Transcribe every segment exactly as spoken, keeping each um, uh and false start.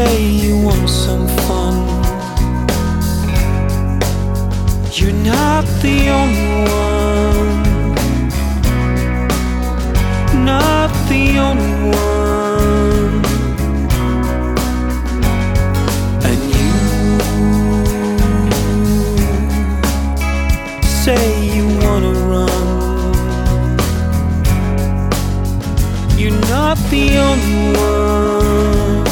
say you want some fun. You're not the only one, not the only one. And you say you wanna run. You're not the only one,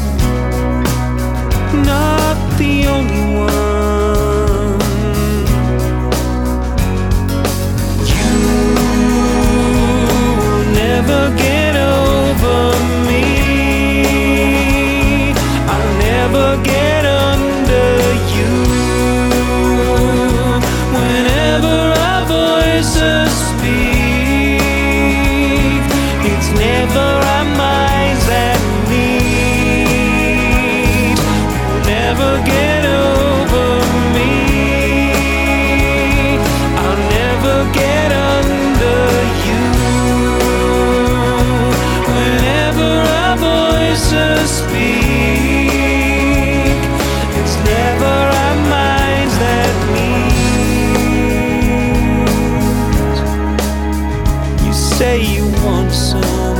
not the only one. You'll never get over me. I'll never get under you. Whenever our voices speak, it's never our minds that meet. You'll never get over me. I'll never get under you. Whenever our voices speak, it's never our minds that meet. You say you want some